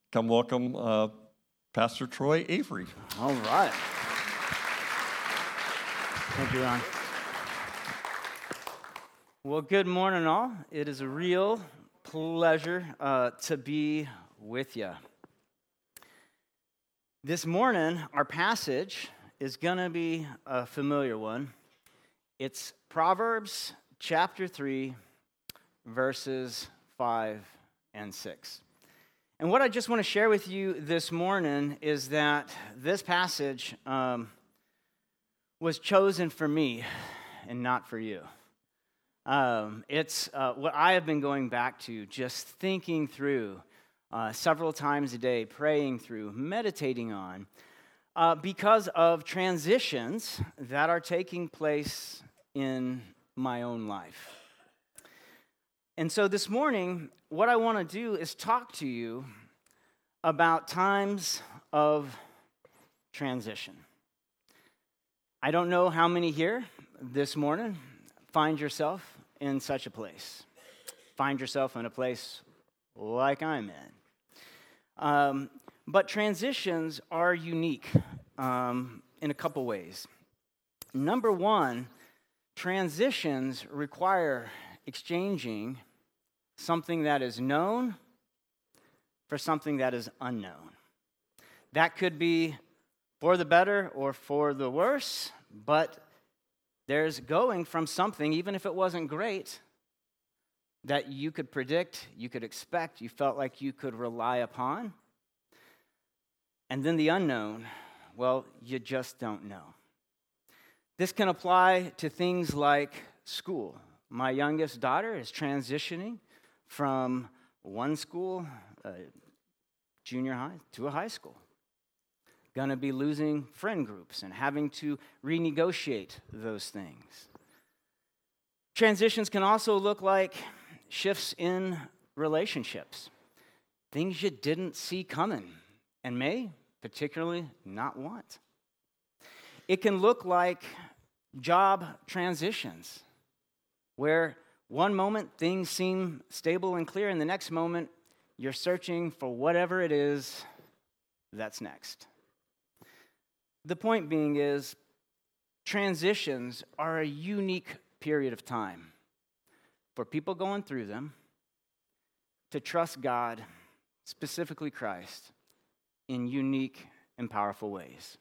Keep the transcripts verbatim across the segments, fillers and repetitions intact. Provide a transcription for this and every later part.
come welcome uh, Pastor Troy Avery. All right. Thank you, Ron. Well, good morning, all. It is a real pleasure uh, to be with you. This morning, our passage is going to be a familiar one. It's Proverbs chapter three, verses five and six. And what I just want to share with you this morning is that this passage um, was chosen for me and not for you. Um, it's uh, what I have been going back to, just thinking through uh, several times a day, praying through, meditating on, uh, because of transitions that are taking place in my own life. And so this morning, what I want to do is talk to you about times of transition. I don't know how many here this morning find yourself in such a place. Find yourself in a place like I'm in. Um, but transitions are unique um, in a couple ways. Number one, transitions require exchanging something that is known for something that is unknown. That could be for the better or for the worse, but there's going from something, even if it wasn't great, that you could predict, you could expect, you felt like you could rely upon. And then the unknown, well, you just don't know. This can apply to things like school. My youngest daughter is transitioning from one school, uh, junior high, to a high school. Going to be losing friend groups and having to renegotiate those things. Transitions can also look like shifts in relationships, things you didn't see coming and may particularly not want. It can look like job transitions, where one moment things seem stable and clear, and the next moment you're searching for whatever it is that's next. The point being is, transitions are a unique period of time for people going through them to trust God, specifically Christ, in unique and powerful ways.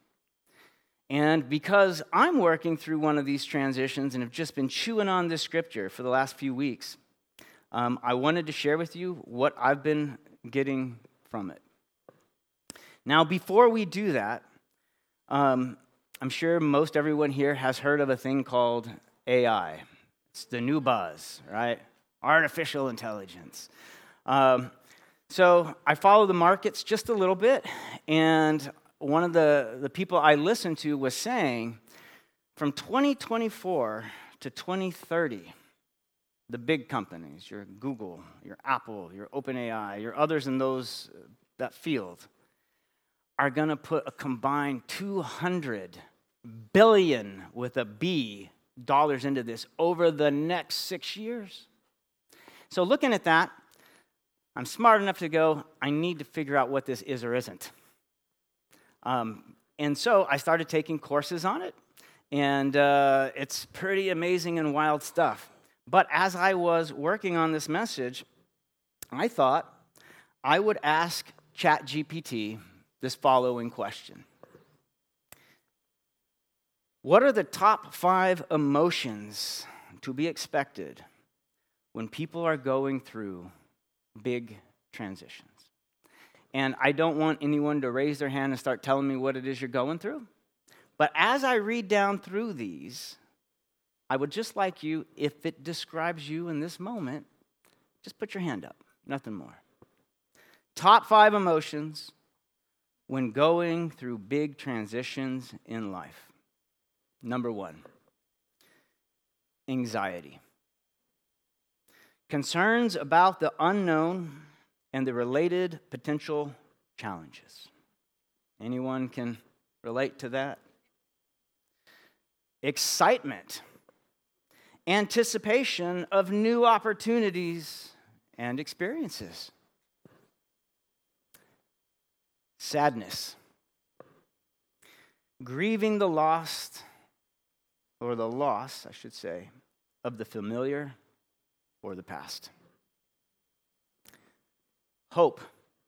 And because I'm working through one of these transitions and have just been chewing on this scripture for the last few weeks, um, I wanted to share with you what I've been getting from it. Now, before we do that, um, I'm sure most everyone here has heard of a thing called A I. It's the new buzz, right? Artificial intelligence. Um, so I follow the markets just a little bit, and one of the, the people I listened to was saying from twenty twenty-four to twenty thirty, the big companies, your Google, your Apple, your OpenAI, your others in those that field, are going to put a combined two hundred billion with a B dollars into this over the next six years. So looking at that, I'm smart enough to go, I need to figure out what this is or isn't. Um, and so I started taking courses on it, and uh, it's pretty amazing and wild stuff. But as I was working on this message, I thought I would ask ChatGPT this following question. What are the top five emotions to be expected when people are going through big transitions? And I don't want anyone to raise their hand and start telling me what it is you're going through. But as I read down through these, I would just like you, if it describes you in this moment, just put your hand up, nothing more. Top five emotions when going through big transitions in life. Number one, anxiety. Concerns about the unknown and the related potential challenges. Anyone can relate to that? Excitement. Anticipation of new opportunities and experiences. sadness, grieving the lost, or the loss, I should say, of the familiar or the past. Hope,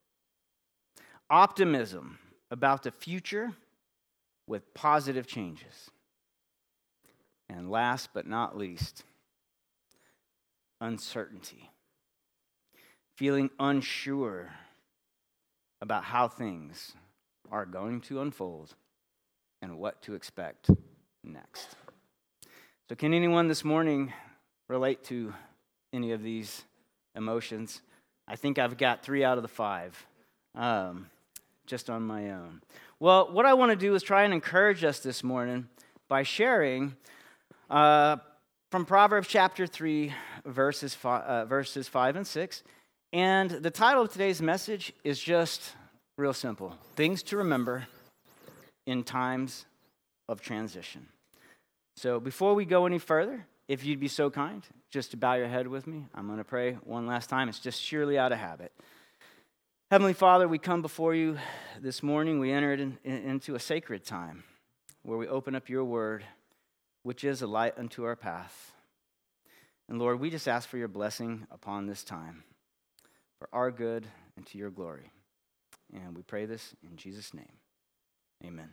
optimism about the future with positive changes. And last but not least, uncertainty, feeling unsure about how things are going to unfold and what to expect next. So can anyone this morning relate to any of these emotions? I think I've got three out of the five, um, just on my own. Well, what I want to do is try and encourage us this morning by sharing uh, from Proverbs chapter three, verses five, uh, verses five and six. And the title of today's message is just real simple: Things to Remember in Times of Transition. So before we go any further, if you'd be so kind, just to bow your head with me, I'm going to pray one last time. It's just surely out of habit. Heavenly Father, we come before you this morning. We entered in, in, into a sacred time where we open up your word, which is a light unto our path. And Lord, we just ask for your blessing upon this time, for our good and to your glory. And we pray this in Jesus' name. Amen.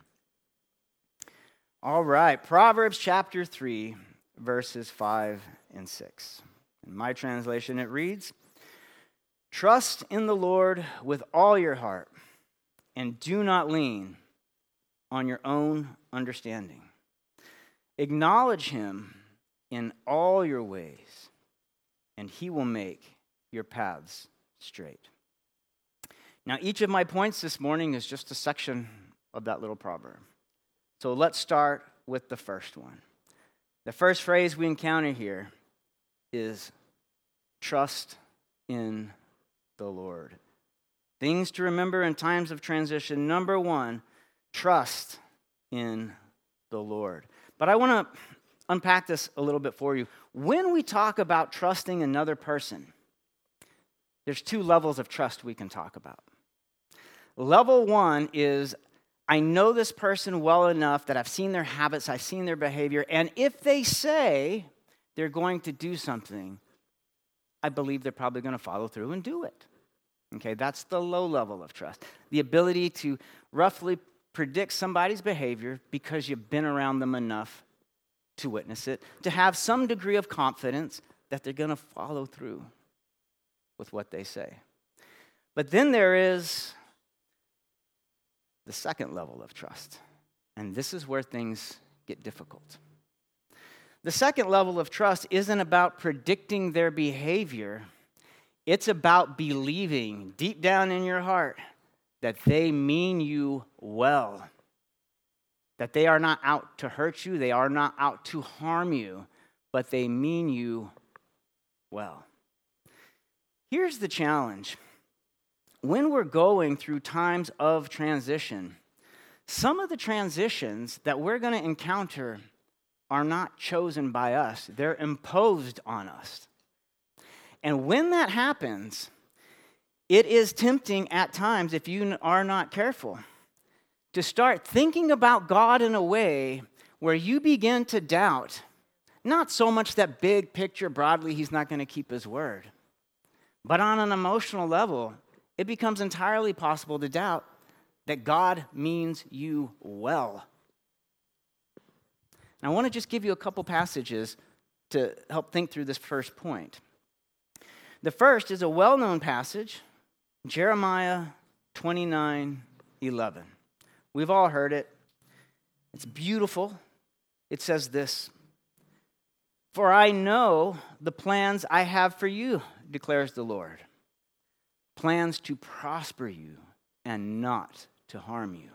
All right, Proverbs chapter three, verses five and six. In my translation, it reads, "Trust in the Lord with all your heart, and do not lean on your own understanding. Acknowledge him in all your ways, and he will make your paths straight." Now, each of my points this morning is just a section of that little proverb. So let's start with the first one. The first phrase we encounter here is trust in the Lord. Things to remember in times of transition. Number one, trust in the Lord. But I want to unpack this a little bit for you. When we talk about trusting another person, there's two levels of trust we can talk about. Level one is, I know this person well enough that I've seen their habits, I've seen their behavior, and if they say they're going to do something, I believe they're probably going to follow through and do it. Okay, that's the low level of trust. The ability to roughly predict somebody's behavior because you've been around them enough to witness it, to have some degree of confidence that they're going to follow through with what they say. But then there is the second level of trust, and this is where things get difficult. The second level of trust isn't about predicting their behavior. It's about believing deep down in your heart that they mean you well, that they are not out to hurt you, they are not out to harm you, but they mean you well. Here's the challenge. When we're going through times of transition, some of the transitions that we're going to encounter are not chosen by us. They're imposed on us. And when that happens, it is tempting at times, if you are not careful, to start thinking about God in a way where you begin to doubt, not so much that big picture broadly, he's not going to keep his word, but on an emotional level, it becomes entirely possible to doubt that God means you well. And I want to just give you a couple passages to help think through this first point. The first is a well-known passage, Jeremiah twenty-nine eleven. We've all heard it. It's beautiful. It says this, "For I know the plans I have for you, declares the Lord. Plans to prosper you and not to harm you.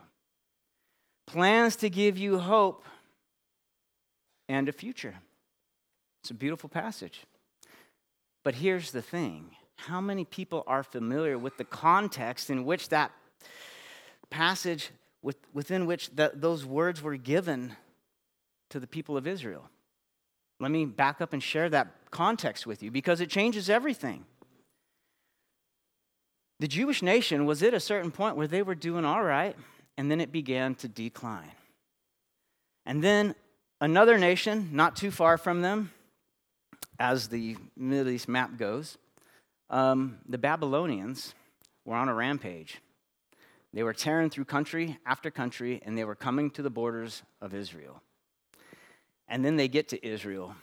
Plans to give you hope and a future." It's a beautiful passage. But here's the thing. How many people are familiar with the context in which that passage, with, within which that, those words were given to the people of Israel? Let me back up and share that context with you because it changes everything. The Jewish nation was at a certain point where they were doing all right, and then it began to decline. And then another nation, not too far from them, as the Middle East map goes, um, the Babylonians were on a rampage. They were tearing through country after country, and they were coming to the borders of Israel. And then they get to Israel.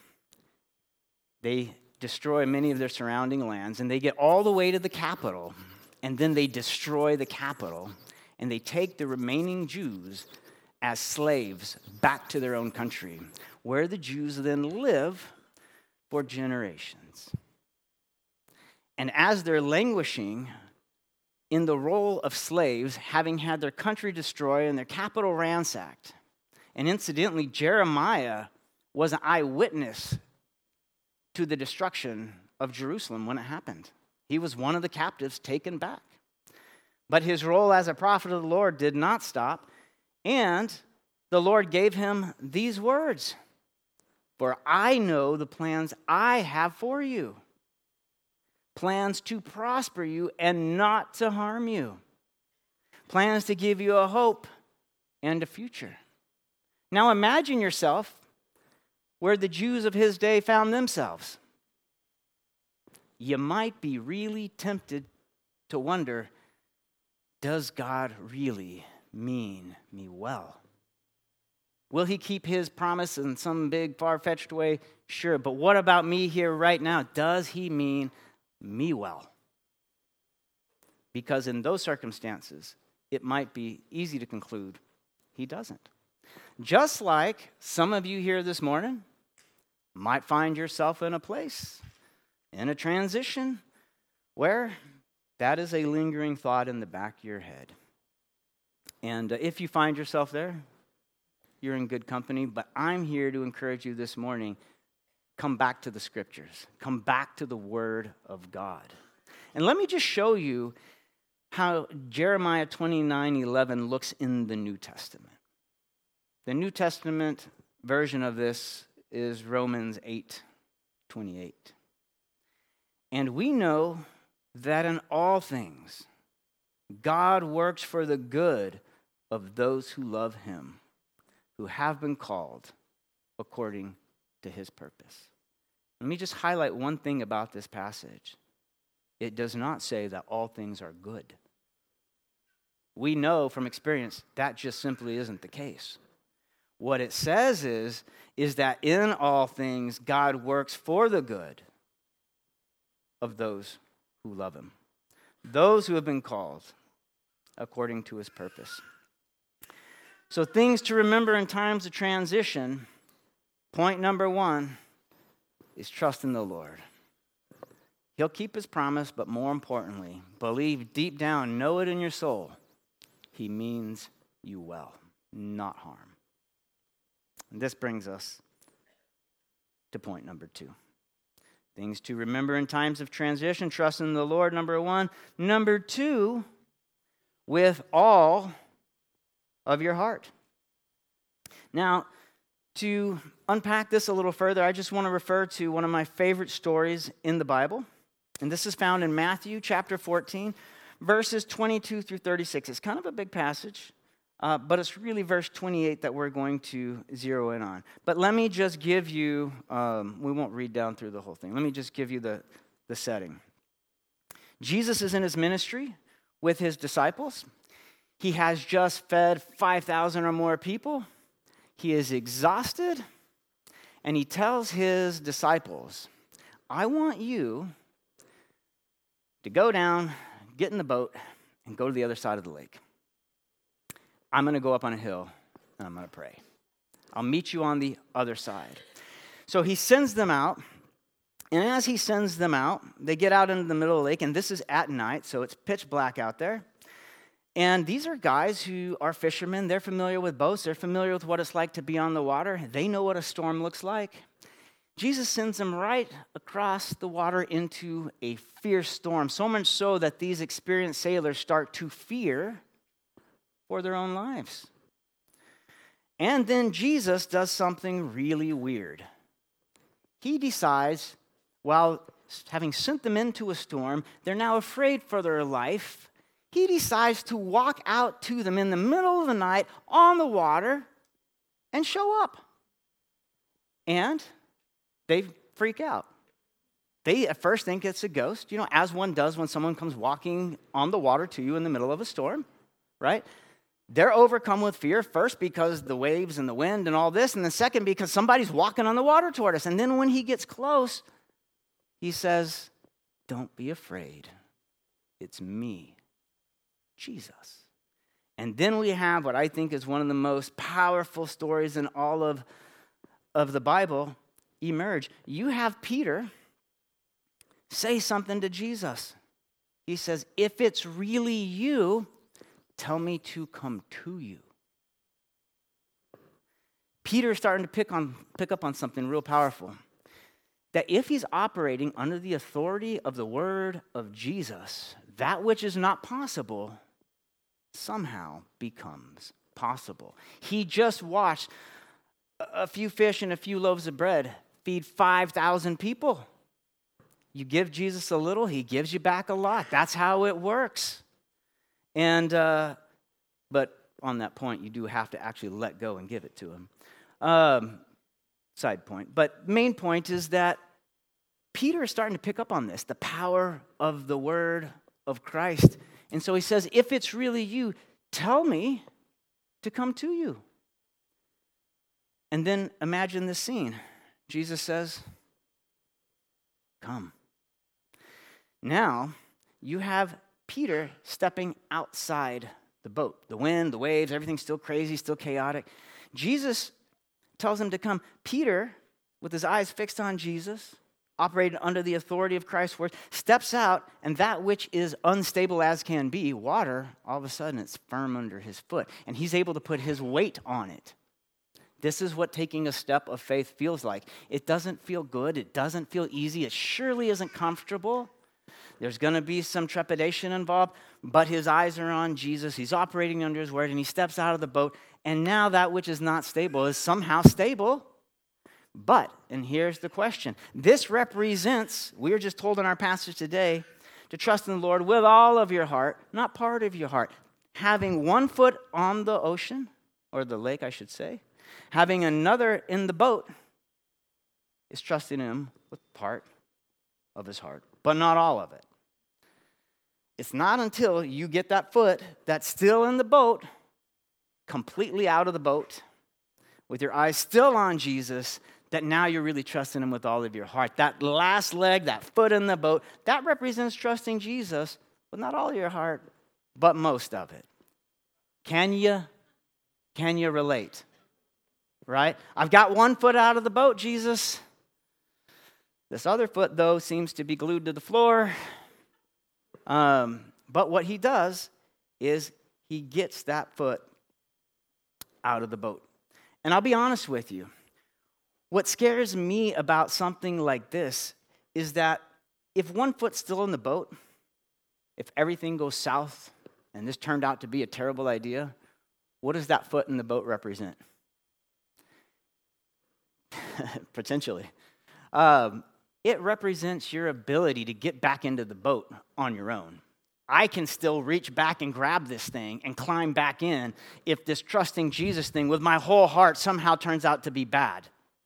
They destroy many of their surrounding lands, and they get all the way to the capital, and then they destroy the capital, and they take the remaining Jews as slaves back to their own country, where the Jews then live for generations. And as they're languishing in the role of slaves, having had their country destroyed and their capital ransacked, and incidentally, Jeremiah was an eyewitness to the destruction of Jerusalem when it happened. He was one of the captives taken back. But his role as a prophet of the Lord did not stop, and the Lord gave him these words, "For I know the plans I have for you, plans to prosper you and not to harm you, plans to give you a hope and a future." Now imagine yourself where the Jews of his day found themselves. You might be really tempted to wonder, does God really mean me well? Will he keep his promise in some big, far-fetched way? Sure, but what about me here right now? Does he mean me well? Because in those circumstances, it might be easy to conclude he doesn't. Just like some of you here this morning might find yourself in a place, in a transition, where that is a lingering thought in the back of your head. And uh, if you find yourself there, you're in good company, but I'm here to encourage you this morning, come back to the scriptures. Come back to the word of God. And let me just show you how Jeremiah twenty-nine eleven looks in the New Testament. The New Testament version of this is Romans eight twenty-eight. And we know that in all things, God works for the good of those who love him, who have been called according to his purpose. Let me just highlight one thing about this passage. It does not say that all things are good. We know from experience that just simply isn't the case. What it says is, is that in all things, God works for the good of those who love him, those who have been called according to his purpose. So things to remember in times of transition, point number one is trust in the Lord. He'll keep his promise, but more importantly, believe deep down, know it in your soul, he means you well, not harm. And this brings us to point number two. Things to remember in times of transition, trust in the Lord, number one. Number two, with all of your heart. Now, to unpack this a little further, I just want to refer to one of my favorite stories in the Bible. And this is found in Matthew chapter fourteen, verses twenty-two through thirty-six. It's kind of a big passage. Uh, but it's really verse twenty-eight that we're going to zero in on. But let me just give you, um, we won't read down through the whole thing. Let me just give you the, the setting. Jesus is in his ministry with his disciples. He has just fed five thousand or more people. He is exhausted. And he tells his disciples, I want you to go down, get in the boat, and go to the other side of the lake. I'm going to go up on a hill, and I'm going to pray. I'll meet you on the other side. So he sends them out, and as he sends them out, they get out into the middle of the lake, and this is at night, so it's pitch black out there. And these are guys who are fishermen. They're familiar with boats. They're familiar with what it's like to be on the water. They know what a storm looks like. Jesus sends them right across the water into a fierce storm, so much so that these experienced sailors start to fear for their own lives. And then Jesus does something really weird. He decides, while having sent them into a storm, they're now afraid for their life. He decides to walk out to them in the middle of the night on the water and show up. And they freak out. They at first think it's a ghost, you know, as one does when someone comes walking on the water to you in the middle of a storm, right? They're overcome with fear, first because the waves and the wind and all this, and then second because somebody's walking on the water toward us. And then when he gets close, he says, "Don't be afraid. It's me, Jesus." And then we have what I think is one of the most powerful stories in all of, of the Bible emerge. You have Peter say something to Jesus. He says, "If it's really you, tell me to come to you." Peter's starting to pick on pick up on something real powerful. That if he's operating under the authority of the word of Jesus, that which is not possible somehow becomes possible. He just watched a few fish and a few loaves of bread feed five thousand people. You give Jesus a little, he gives you back a lot. That's how it works. And, uh, but on that point, you do have to actually let go and give it to him. Um, side point. But main point is that Peter is starting to pick up on this, the power of the word of Christ. And so he says, if it's really you, tell me to come to you. And then imagine this scene. Jesus says, come. Now, you have Peter stepping outside the boat. The wind, the waves, everything's still crazy, still chaotic. Jesus tells him to come. Peter, with his eyes fixed on Jesus, operating under the authority of Christ's word, steps out, and that which is unstable as can be, water, all of a sudden it's firm under his foot, and he's able to put his weight on it. This is what taking a step of faith feels like. It doesn't feel good. It doesn't feel easy. It surely isn't comfortable. There's going to be some trepidation involved, but his eyes are on Jesus. He's operating under his word, and he steps out of the boat, and now that which is not stable is somehow stable. But, and here's the question, this represents, we were just told in our passage today, to trust in the Lord with all of your heart, not part of your heart. Having one foot on the ocean, or the lake, I should say, having another in the boat is trusting him with part of his heart, but not all of it. It's not until you get that foot that's still in the boat, completely out of the boat, with your eyes still on Jesus, that now you're really trusting him with all of your heart. That last leg, that foot in the boat, that represents trusting Jesus with not all of your heart, but most of it. Can you, can you relate? Right? I've got one foot out of the boat, Jesus. This other foot, though, seems to be glued to the floor. Um, but what he does is he gets that foot out of the boat. And I'll be honest with you. What scares me about something like this is that if one foot's still in the boat, if everything goes south and this turned out to be a terrible idea, what does that foot in the boat represent? Potentially. Um, it represents your ability to get back into the boat on your own. I can still reach back and grab this thing and climb back in if this trusting Jesus thing with my whole heart somehow turns out to be bad.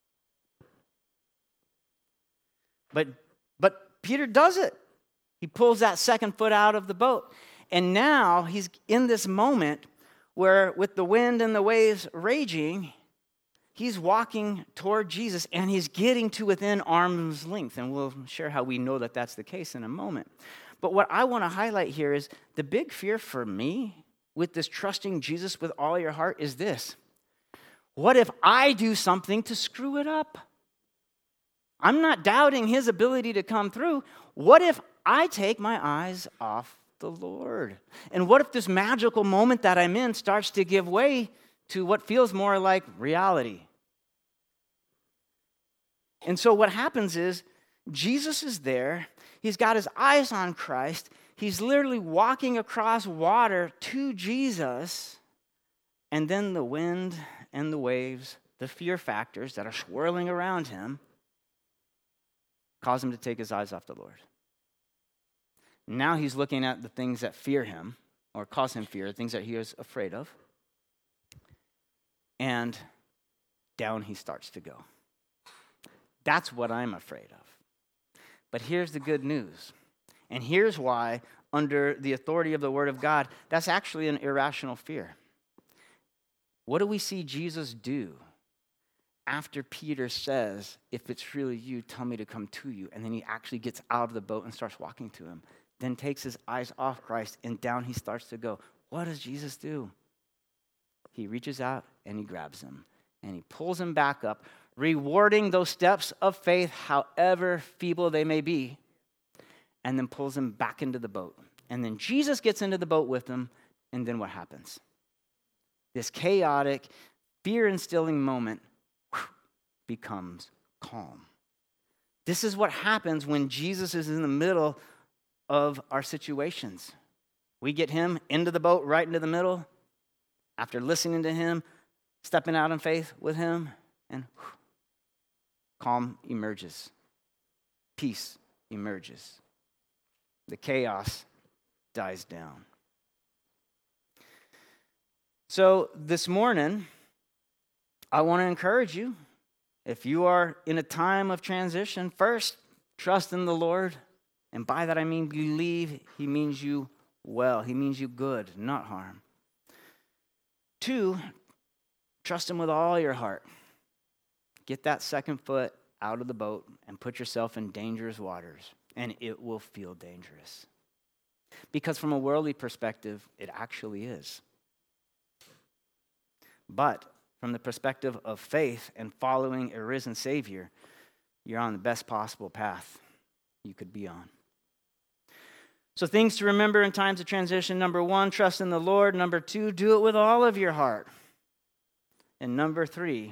But, but Peter does it. He pulls that second foot out of the boat. And now he's in this moment where with the wind and the waves raging, he's walking toward Jesus, and he's getting to within arm's length. And we'll share how we know that that's the case in a moment. But what I want to highlight here is the big fear for me with this trusting Jesus with all your heart is this. What if I do something to screw it up? I'm not doubting his ability to come through. What if I take my eyes off the Lord? And what if this magical moment that I'm in starts to give way to what feels more like reality? And so what happens is Jesus is there. He's got his eyes on Christ. He's literally walking across water to Jesus. And then the wind and the waves, the fear factors that are swirling around him, caused him to take his eyes off the Lord. Now he's looking at the things that fear him, or cause him fear, things that he is afraid of. And down he starts to go. That's what I'm afraid of. But here's the good news. And here's why, under the authority of the Word of God, that's actually an irrational fear. What do we see Jesus do after Peter says, if it's really you, tell me to come to you? And then he actually gets out of the boat and starts walking to him. Then takes his eyes off Christ and down he starts to go. What does Jesus do? He reaches out and he grabs him and he pulls him back up, rewarding those steps of faith, however feeble they may be, and then pulls him back into the boat. And then Jesus gets into the boat with him, and then what happens? This chaotic, fear-instilling moment whew, becomes calm. This is what happens when Jesus is in the middle of our situations. We get him into the boat, right into the middle, after listening to him, stepping out in faith with him, and whew, calm emerges. Peace emerges. The chaos dies down. So this morning, I want to encourage you, if you are in a time of transition, first, trust in the Lord. And by that I mean believe he means you well. He means you good, not harm. Two, trust him with all your heart. Get that second foot out of the boat and put yourself in dangerous waters, and it will feel dangerous. Because from a worldly perspective, it actually is. But from the perspective of faith and following a risen Savior, you're on the best possible path you could be on. So things to remember in times of transition. Number one, trust in the Lord. Number two, do it with all of your heart. And number three,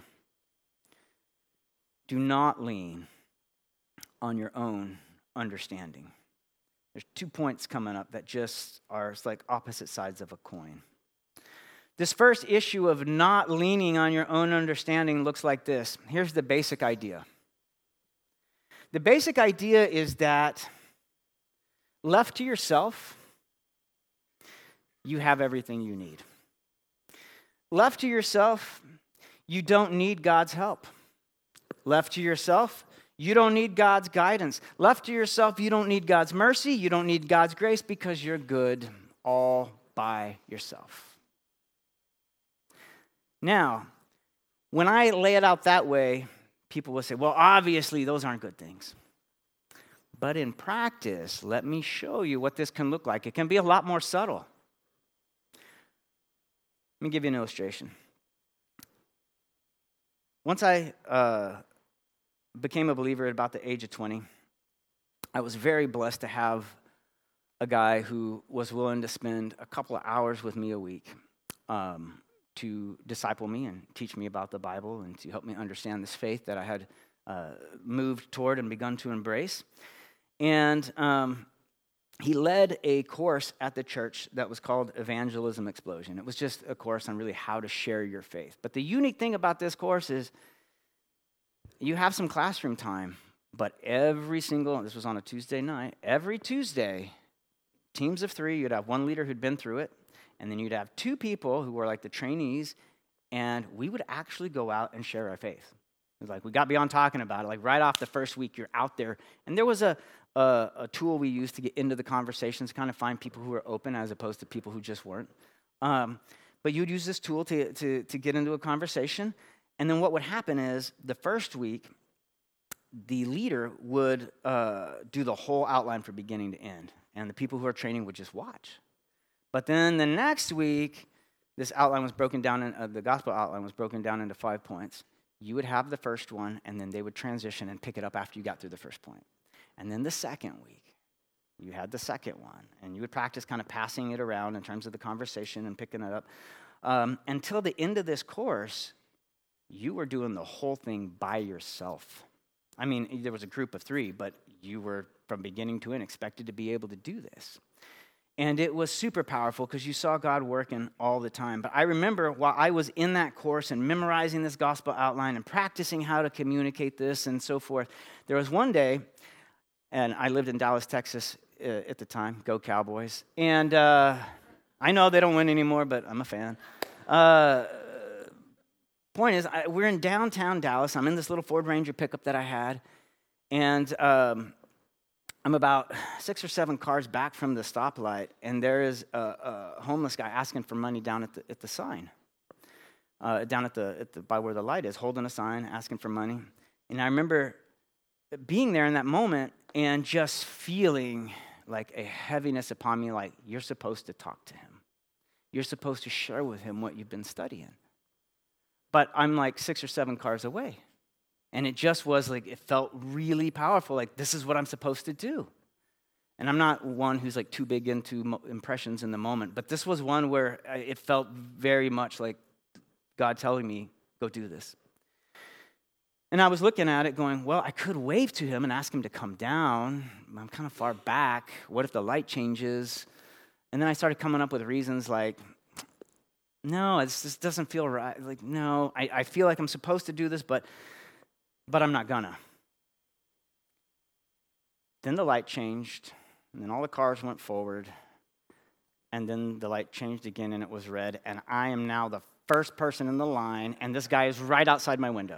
do not lean on your own understanding. There's two points coming up that just are like opposite sides of a coin. This first issue of not leaning on your own understanding looks like this. Here's the basic idea. The basic idea is that left to yourself, you have everything you need. Left to yourself, you don't need God's help. Left to yourself, you don't need God's guidance. Left to yourself, you don't need God's mercy. You don't need God's grace because you're good all by yourself. Now, when I lay it out that way, people will say, well, obviously, those aren't good things. But in practice, let me show you what this can look like. It can be a lot more subtle. Let me give you an illustration. Once I uh, became a believer at about the age of twenty, I was very blessed to have a guy who was willing to spend a couple of hours with me a week um, to disciple me and teach me about the Bible and to help me understand this faith that I had uh, moved toward and begun to embrace. And um, he led a course at the church that was called Evangelism Explosion. It was just a course on really how to share your faith. But the unique thing about this course is you have some classroom time, but every single, this was on a Tuesday night, every Tuesday, teams of three, you'd have one leader who'd been through it, and then you'd have two people who were like the trainees, and we would actually go out and share our faith. It was like, we got beyond talking about it. Like right off the first week, you're out there. And there was a, a, a tool we used to get into the conversations, kind of find people who were open as opposed to people who just weren't. Um, but you'd use this tool to, to, to get into a conversation. And then what would happen is the first week, the leader would uh, do the whole outline from beginning to end. And the people who are training would just watch. But then the next week, this outline was broken down, in, uh, the gospel outline was broken down into five points. You would have the first one, and then they would transition and pick it up after you got through the first point. And then the second week, you had the second one, and you would practice kind of passing it around in terms of the conversation and picking it up. Um, until the end of this course, you were doing the whole thing by yourself. I mean, there was a group of three, but you were, from beginning to end, expected to be able to do this. And it was super powerful because you saw God working all the time. But I remember while I was in that course and memorizing this gospel outline and practicing how to communicate this and so forth, there was one day And I lived in Dallas, Texas uh, at the time. Go Cowboys. And uh, I know they don't win anymore, but I'm a fan. Uh, point is, I, we're in downtown Dallas. I'm in this little Ford Ranger pickup that I had. And um, I'm about six or seven cars back from the stoplight. And there is a, a homeless guy asking for money down at the, at the sign. Uh, down at the, at the by where the light is, holding a sign, asking for money. And I remember being there in that moment and just feeling like a heaviness upon me, like you're supposed to talk to him. You're supposed to share with him what you've been studying. But I'm like six or seven cars away. And it just was like, it felt really powerful, like this is what I'm supposed to do. And I'm not one who's like too big into mo- impressions in the moment, but this was one where it felt very much like God telling me, go do this. And I was looking at it going, well, I could wave to him and ask him to come down. I'm kind of far back. What if the light changes? And then I started coming up with reasons like, no, this just doesn't feel right. Like, no, I, I feel like I'm supposed to do this, but, but I'm not gonna. Then the light changed, and then all the cars went forward, and then the light changed again, and it was red, and I am now the first person in the line, and this guy is right outside my window.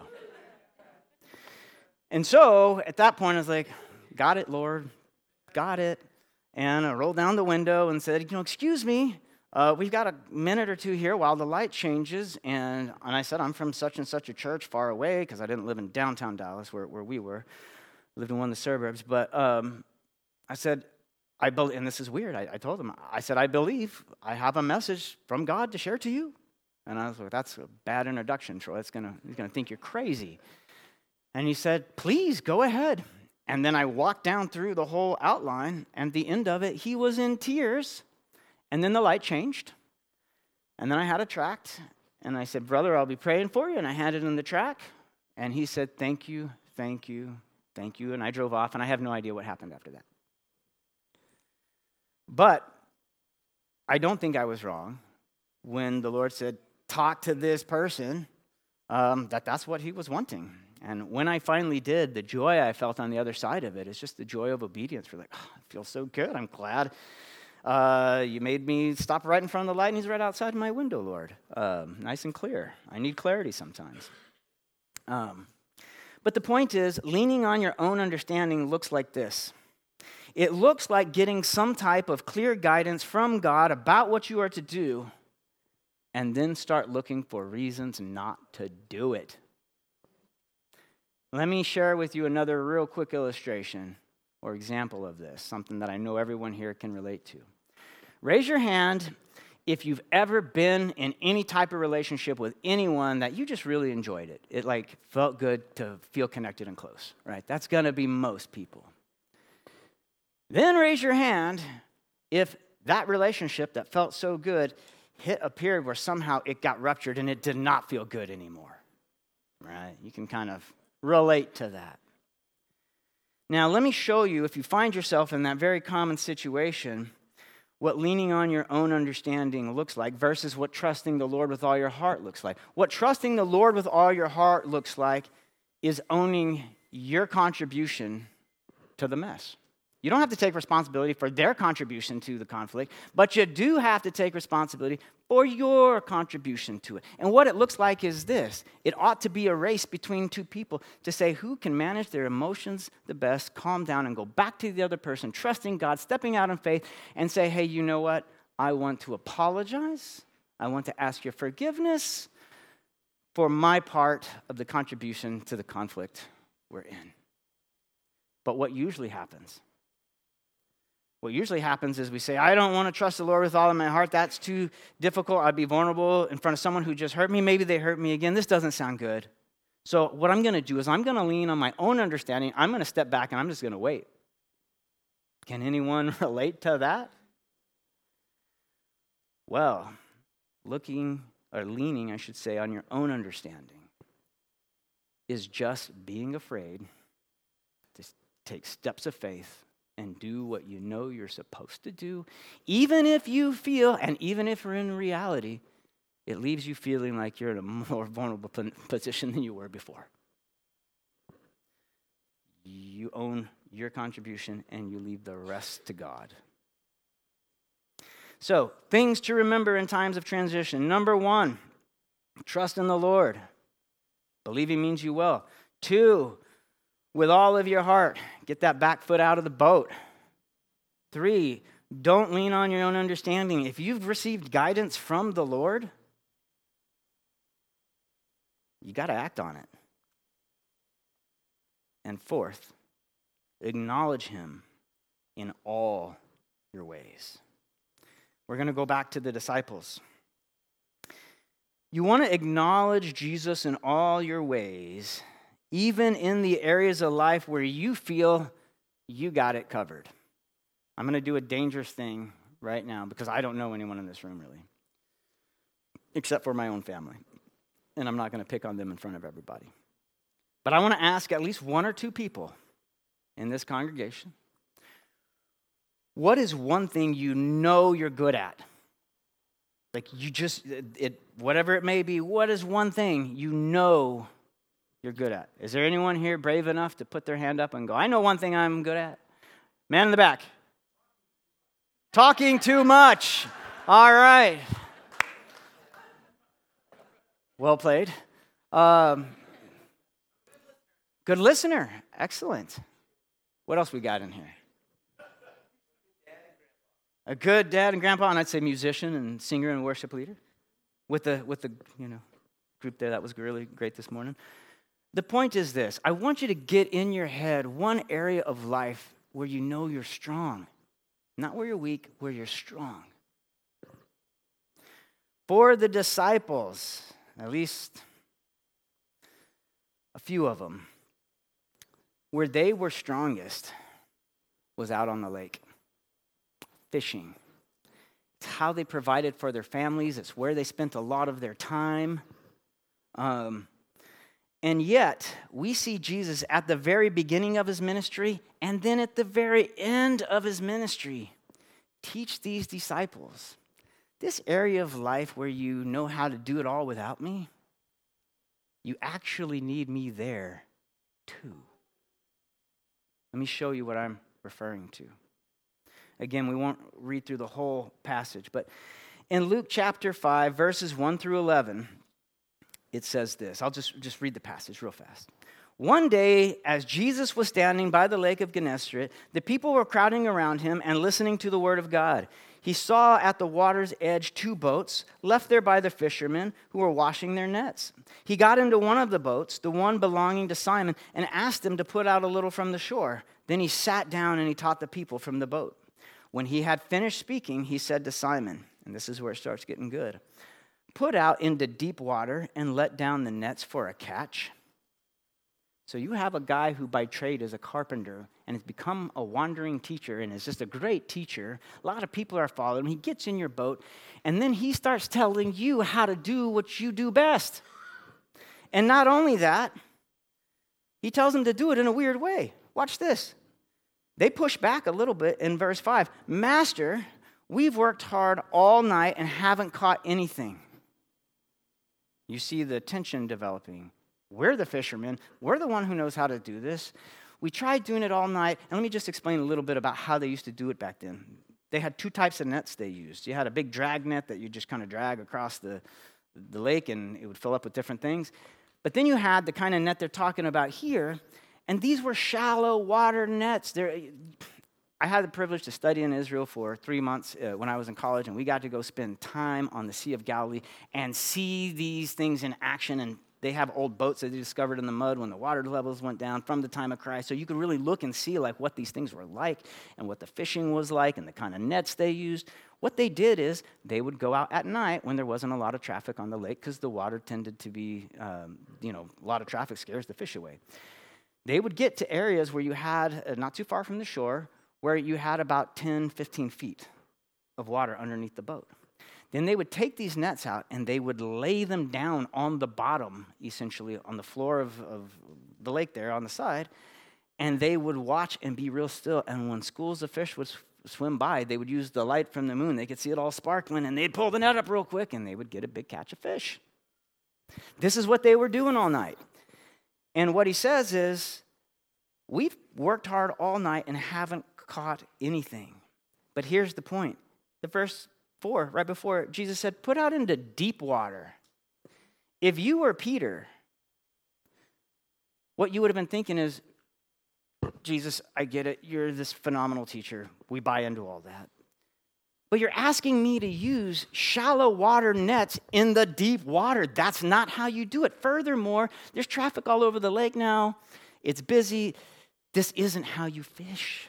And so, at that point, I was like, got it, Lord, got it. And I rolled down the window and said, you know, excuse me, uh, we've got a minute or two here while the light changes. And, and I said, I'm from such and such a church far away, because I didn't live in downtown Dallas where, where we were. I lived in one of the suburbs. But um, I said, I believe, and this is weird, I, I told him, I said, I believe I have a message from God to share to you. And I was like, that's a bad introduction, Troy. It's gonna, he's going to think you're crazy. And he said, please, go ahead. And then I walked down through the whole outline, and the end of it, he was in tears. And then the light changed. And then I had a tract, and I said, brother, I'll be praying for you. And I handed him the tract, and he said, thank you, thank you, thank you. And I drove off, and I have no idea what happened after that. But I don't think I was wrong when the Lord said, talk to this person, um, that that's what he was wanting. And when I finally did, the joy I felt on the other side of it is just the joy of obedience. We're like, oh, I feel so good. I'm glad uh, you made me stop right in front of the light, and he's right outside my window, Lord. Um, nice and clear. I need clarity sometimes. Um, but the point is, leaning on your own understanding looks like this. It looks like getting some type of clear guidance from God about what you are to do, and then start looking for reasons not to do it. Let me share with you another real quick illustration or example of this, something that I know everyone here can relate to. Raise your hand if you've ever been in any type of relationship with anyone that you just really enjoyed it. It like felt good to feel connected and close, right? That's gonna be most people. Then raise your hand if that relationship that felt so good hit a period where somehow it got ruptured and it did not feel good anymore, right? You can kind of relate to that. Now, let me show you, if you find yourself in that very common situation, what leaning on your own understanding looks like versus what trusting the Lord with all your heart looks like. What trusting the Lord with all your heart looks like is owning your contribution to the mess. You don't have to take responsibility for their contribution to the conflict, but you do have to take responsibility for your contribution to it. And what it looks like is this. It ought to be a race between two people to say who can manage their emotions the best, calm down, and go back to the other person, trusting God, stepping out in faith, and say, hey, you know what? I want to apologize. I want to ask your forgiveness for my part of the contribution to the conflict we're in. But what usually happens? What usually happens is we say, I don't want to trust the Lord with all of my heart. That's too difficult. I'd be vulnerable in front of someone who just hurt me. Maybe they hurt me again. This doesn't sound good. So what I'm going to do is I'm going to lean on my own understanding. I'm going to step back and I'm just going to wait. Can anyone relate to that? Well, looking or leaning, I should say, on your own understanding is just being afraid to take steps of faith and do what you know you're supposed to do, even if you feel, and even if in reality, it leaves you feeling like you're in a more vulnerable position than you were before. You own your contribution, and you leave the rest to God. So, things to remember in times of transition. Number one, trust in the Lord. Believing means you will. Two, with all of your heart, get that back foot out of the boat. Three, don't lean on your own understanding. If you've received guidance from the Lord, you got to act on it. And fourth, acknowledge him in all your ways. We're going to go back to the disciples. You want to acknowledge Jesus in all your ways, even in the areas of life where you feel you got it covered. I'm going to do a dangerous thing right now because I don't know anyone in this room really, except for my own family. And I'm not going to pick on them in front of everybody. But I want to ask at least one or two people in this congregation, what is one thing you know you're good at? Like you just, it, it, whatever it may be, what is one thing you know you're good at? Is there anyone here brave enough to put their hand up and go, I know one thing I'm good at? Man in the back. Talking too much. All right. Well played. Um, good listener. Excellent. What else we got in here? A good dad and grandpa, and I'd say musician and singer and worship leader. With the with the you know group there, that was really great this morning. The point is this: I want you to get in your head one area of life where you know you're strong, not where you're weak, where you're strong. For the disciples, at least a few of them, where they were strongest was out on the lake, fishing. It's how they provided for their families. It's where they spent a lot of their time. Um, and yet, we see Jesus at the very beginning of his ministry and then at the very end of his ministry teach these disciples, this area of life where you know how to do it all without me, you actually need me there too. Let me show you what I'm referring to. Again, we won't read through the whole passage, but in Luke chapter five, verses one through eleven, it says this. I'll just, just read the passage real fast. One day, as Jesus was standing by the lake of Gennesaret, the people were crowding around him and listening to the word of God. He saw at the water's edge two boats left there by the fishermen who were washing their nets. He got into one of the boats, the one belonging to Simon, and asked him to put out a little from the shore. Then he sat down and he taught the people from the boat. When he had finished speaking, he said to Simon, and this is where it starts getting good, "Put out into deep water and let down the nets for a catch." So you have a guy who by trade is a carpenter and has become a wandering teacher and is just a great teacher. A lot of people are following him. He gets in your boat, and then he starts telling you how to do what you do best. And not only that, he tells them to do it in a weird way. Watch this. They push back a little bit in verse five. "Master, we've worked hard all night and haven't caught anything." You see the tension developing. We're the fishermen. We're the one who knows how to do this. We tried doing it all night. And let me just explain a little bit about how they used to do it back then. They had two types of nets they used. You had a big drag net that you just kind of drag across the, the lake and it would fill up with different things. But then you had the kind of net they're talking about here. And these were shallow water nets. They're, I had the privilege to study in Israel for three months uh, when I was in college, and we got to go spend time on the Sea of Galilee and see these things in action. And they have old boats that they discovered in the mud when the water levels went down from the time of Christ. So you could really look and see like what these things were like and what the fishing was like and the kind of nets they used. What they did is they would go out at night when there wasn't a lot of traffic on the lake because the water tended to be, um, you know, a lot of traffic scares the fish away. They would get to areas where you had, uh, not too far from the shore, where you had about ten, fifteen feet of water underneath the boat. Then they would take these nets out and they would lay them down on the bottom, essentially on the floor of, of the lake there on the side, and they would watch and be real still. And when schools of fish would swim by, they would use the light from the moon. They could see it all sparkling, and they'd pull the net up real quick, and they would get a big catch of fish. This is what they were doing all night. And what he says is, we've worked hard all night and haven't caught anything. But here's the point. The verse four, right before it, Jesus said, put out into deep water. If you were Peter, what you would have been thinking is, Jesus, I get it. You're this phenomenal teacher. We buy into all that. But you're asking me to use shallow water nets in the deep water. That's not how you do it. Furthermore, there's traffic all over the lake now. It's busy. This isn't how you fish.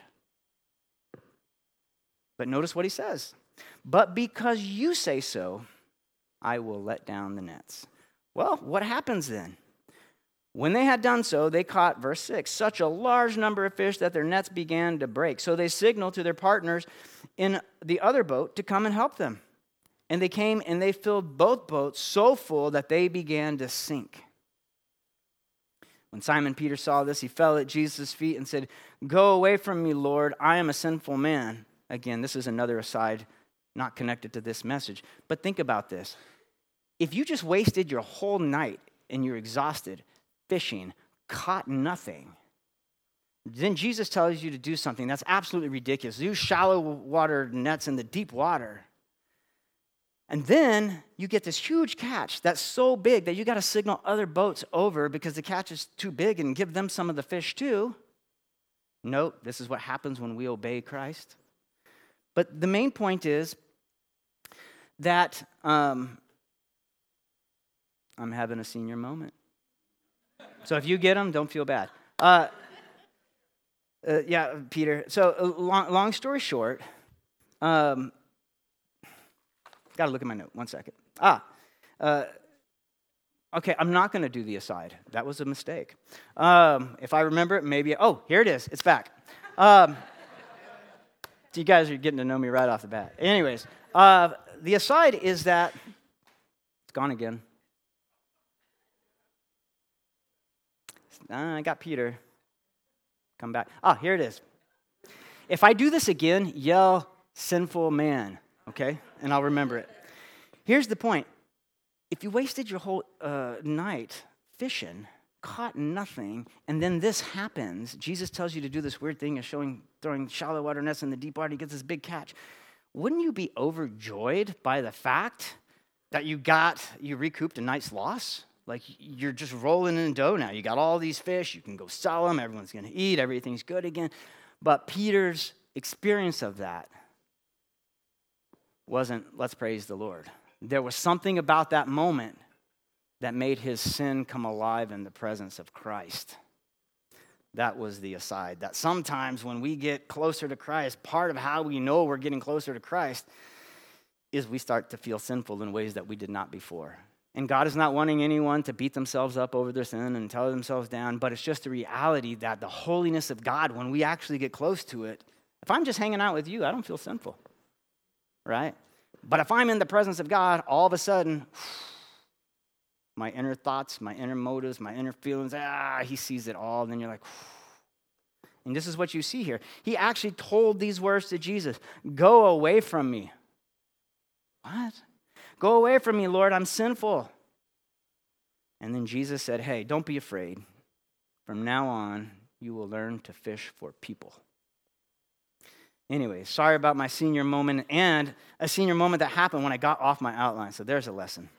But notice what he says. But because you say so, I will let down the nets. Well, what happens then? When they had done so, they caught, verse six, such a large number of fish that their nets began to break. So they signaled to their partners in the other boat to come and help them. And they came and they filled both boats so full that they began to sink. When Simon Peter saw this, he fell at Jesus' feet and said, go away from me, Lord, I am a sinful man. Again, this is another aside not connected to this message. But think about this. If you just wasted your whole night and you're exhausted, fishing, caught nothing, then Jesus tells you to do something that's absolutely ridiculous. Use shallow water nets in the deep water. And then you get this huge catch that's so big that you got to signal other boats over because the catch is too big and give them some of the fish too. Note, this is what happens when we obey Christ. But the main point is that um, I'm having a senior moment. So if you get them, don't feel bad. Uh, uh, yeah, Peter. So uh, long, long story short, um, got to look at my note. One second. Ah, uh, okay, I'm not going to do the aside. That was a mistake. Um, if I remember it, maybe, oh, here it is. It's back. Um, so you guys are getting to know me right off the bat. Anyways, uh, the aside is that, it's gone again. I got Peter. Come back. Ah, here it is. If I do this again, yell, sinful man, okay? And I'll remember it. Here's the point. If you wasted your whole uh, night fishing, caught nothing, and then this happens, Jesus tells you to do this weird thing of showing, throwing shallow water nets in the deep water, he gets this big catch. Wouldn't you be overjoyed by the fact that you got, you recouped a night's loss? Like, you're just rolling in dough now. You got all these fish. You can go sell them. Everyone's going to eat. Everything's good again. But Peter's experience of that wasn't, let's praise the Lord. There was something about that moment that made his sin come alive in the presence of Christ. That was the aside. That sometimes when we get closer to Christ, part of how we know we're getting closer to Christ is we start to feel sinful in ways that we did not before. And God is not wanting anyone to beat themselves up over their sin and tear themselves down, but it's just the reality that the holiness of God, when we actually get close to it, if I'm just hanging out with you, I don't feel sinful, right? But if I'm in the presence of God, all of a sudden, my inner thoughts, my inner motives, my inner feelings, ah, he sees it all, and then you're like, and this is what you see here. He actually told these words to Jesus, go away from me. What? Go away from me, Lord, I'm sinful. And then Jesus said, hey, don't be afraid. From now on, you will learn to fish for people. Anyway, sorry about my senior moment and a senior moment that happened when I got off my outline. So there's a lesson.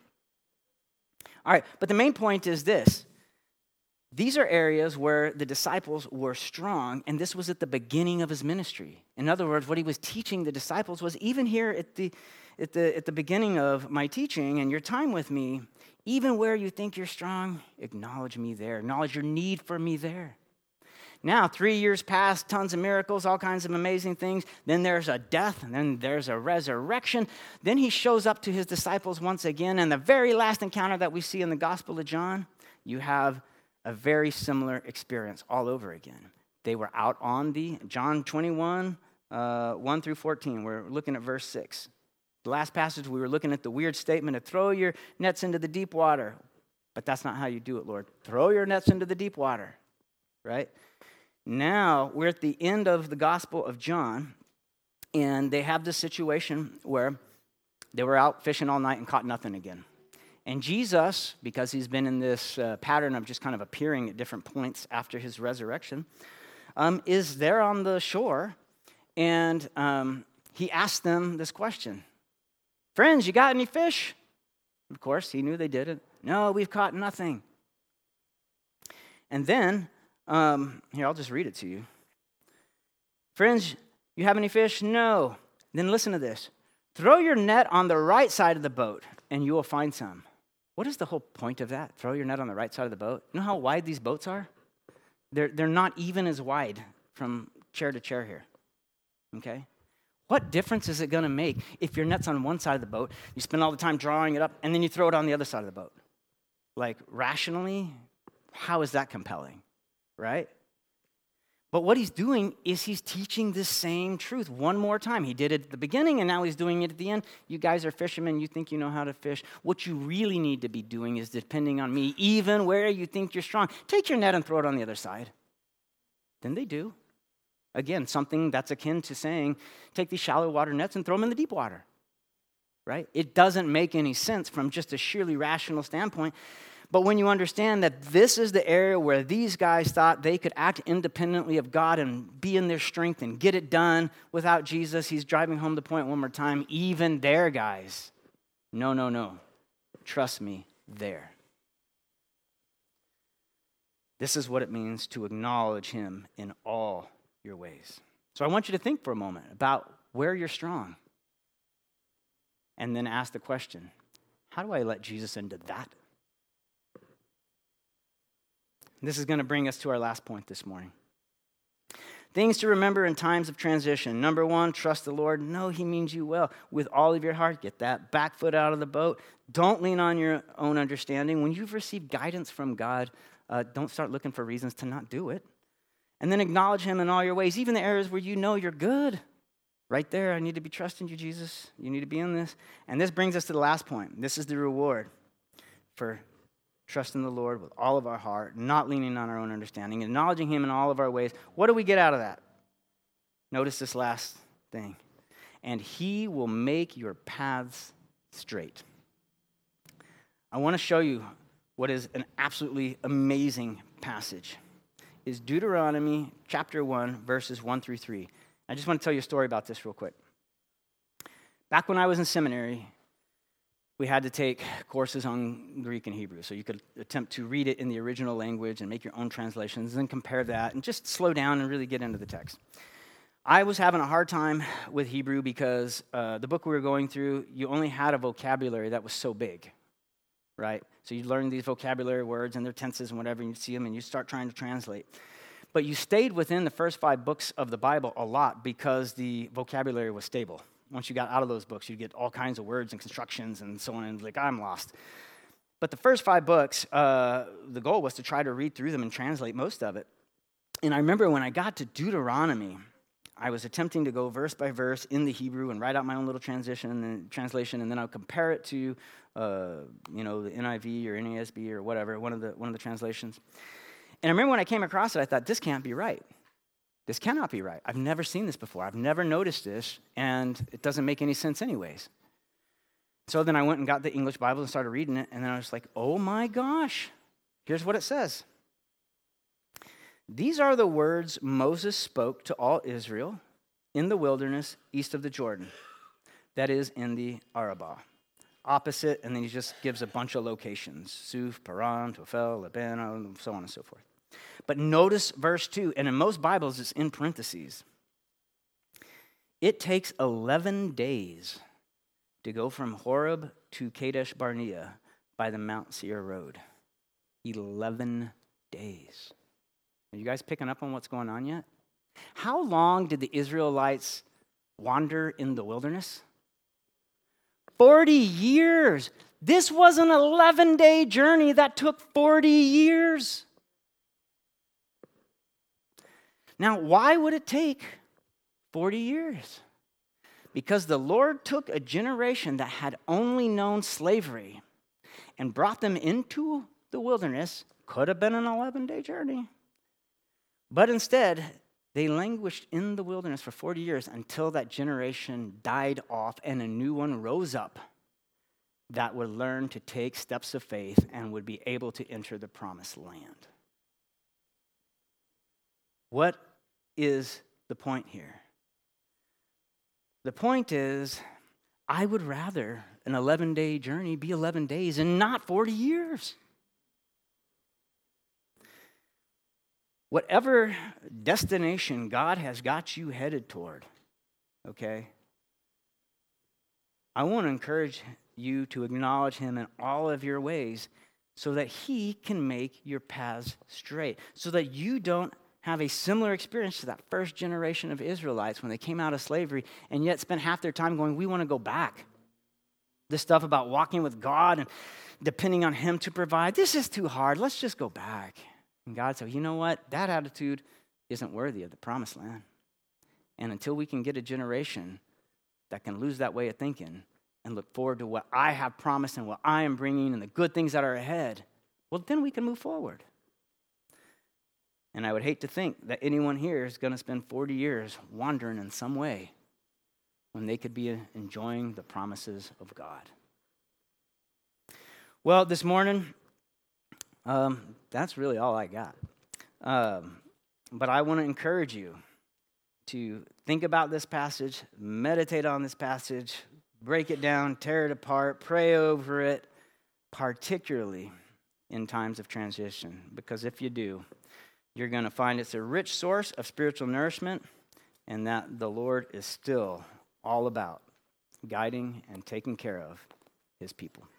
All right, but the main point is this. These are areas where the disciples were strong, and this was at the beginning of his ministry. In other words, what he was teaching the disciples was even here at the At the, at the beginning of my teaching and your time with me, even where you think you're strong, acknowledge me there. Acknowledge your need for me there. Now, three years passed, tons of miracles, all kinds of amazing things. Then there's a death, and then there's a resurrection. Then he shows up to his disciples once again. And the very last encounter that we see in the Gospel of John, you have a very similar experience all over again. They were out on the, John twenty-one, uh, one through fourteen. We're looking at verse six. The last passage, we were looking at the weird statement of throw your nets into the deep water. But that's not how you do it, Lord. Throw your nets into the deep water, right? Now, we're at the end of the Gospel of John, and they have this situation where they were out fishing all night and caught nothing again. And Jesus, because he's been in this uh, pattern of just kind of appearing at different points after his resurrection, um, is there on the shore, and um, he asked them this question. Friends, you got any fish? Of course, he knew they didn't. No, we've caught nothing. And then, um, here, I'll just read it to you. Friends, you have any fish? No. Then listen to this. Throw your net on the right side of the boat, and you will find some. What is the whole point of that? Throw your net on the right side of the boat. You know how wide these boats are? They're, they're not even as wide from chair to chair here. Okay? What difference is it going to make if your net's on one side of the boat, you spend all the time drawing it up, and then you throw it on the other side of the boat? Like, rationally, how is that compelling, right? But what he's doing is he's teaching this same truth one more time. He did it at the beginning, and now he's doing it at the end. You guys are fishermen. You think you know how to fish. What you really need to be doing is depending on me, even where you think you're strong. Take your net and throw it on the other side. Then they do. Again, something that's akin to saying, take these shallow water nets and throw them in the deep water, right? It doesn't make any sense from just a sheerly rational standpoint. But when you understand that this is the area where these guys thought they could act independently of God and be in their strength and get it done without Jesus, he's driving home the point one more time. Even there, guys, no, no, no. Trust me, there. This is what it means to acknowledge him in all your ways. So I want you to think for a moment about where you're strong. And then ask the question, how do I let Jesus into that? This is going to bring us to our last point this morning. Things to remember in times of transition. Number one, trust the Lord. Know he means you well. With all of your heart, get that back foot out of the boat. Don't lean on your own understanding. When you've received guidance from God, uh, don't start looking for reasons to not do it. And then acknowledge him in all your ways, even the areas where you know you're good. Right there, I need to be trusting you, Jesus. You need to be in this. And this brings us to the last point. This is the reward for trusting the Lord with all of our heart, not leaning on our own understanding, acknowledging him in all of our ways. What do we get out of that? Notice this last thing. And he will make your paths straight. I want to show you what is an absolutely amazing passage. Is Deuteronomy chapter one, verses one through three. I just want to tell you a story about this real quick. Back when I was in seminary, we had to take courses on Greek and Hebrew, so you could attempt to read it in the original language and make your own translations and compare that and just slow down and really get into the text. I was having a hard time with Hebrew because uh, the book we were going through, you only had a vocabulary that was so big, right? So you learn these vocabulary words and their tenses and whatever, and you see them and you start trying to translate. But you stayed within the first five books of the Bible a lot because the vocabulary was stable. Once you got out of those books, you'd get all kinds of words and constructions and so on, and like, I'm lost. But the first five books, uh, the goal was to try to read through them and translate most of it. And I remember when I got to Deuteronomy, I was attempting to go verse by verse in the Hebrew and write out my own little transition and translation, and then I'll compare it to, uh, you know, the N I V or N A S B or whatever, one of the one of the translations. And I remember when I came across it, I thought, this can't be right. This cannot be right. I've never seen this before. I've never noticed this, and it doesn't make any sense anyways. So then I went and got the English Bible and started reading it, and then I was like, oh my gosh, here's what it says. These are the words Moses spoke to all Israel in the wilderness east of the Jordan, that is in the Arabah. Opposite, and then he just gives a bunch of locations, Suf, Paran, Tophel, Lebanon, so on and so forth. But notice verse two, and in most Bibles it's in parentheses. It takes eleven days to go from Horeb to Kadesh Barnea by the Mount Seir road. eleven days. Are you guys picking up on what's going on yet? How long did the Israelites wander in the wilderness? forty years. This was an eleven-day journey that took forty years. Now, why would it take forty years? Because the Lord took a generation that had only known slavery and brought them into the wilderness. Could have been an eleven-day journey. But instead, they languished in the wilderness for forty years until that generation died off and a new one rose up that would learn to take steps of faith and would be able to enter the promised land. What is the point here. The point is, I would rather an eleven-day journey be eleven days and not forty years. Whatever destination God has got you headed toward, okay, I want to encourage you to acknowledge him in all of your ways so that he can make your paths straight, so that you don't have a similar experience to that first generation of Israelites when they came out of slavery and yet spent half their time going, we want to go back. This stuff about walking with God and depending on him to provide, this is too hard. Let's just go back. And God said, you know what? That attitude isn't worthy of the promised land. And until we can get a generation that can lose that way of thinking and look forward to what I have promised and what I am bringing and the good things that are ahead, well, then we can move forward. And I would hate to think that anyone here is going to spend forty years wandering in some way when they could be enjoying the promises of God. Well, this morning, um, that's really all I got. Um, but I want to encourage you to think about this passage, meditate on this passage, break it down, tear it apart, pray over it, particularly in times of transition. Because if you do, you're going to find it's a rich source of spiritual nourishment, and that the Lord is still all about guiding and taking care of his people.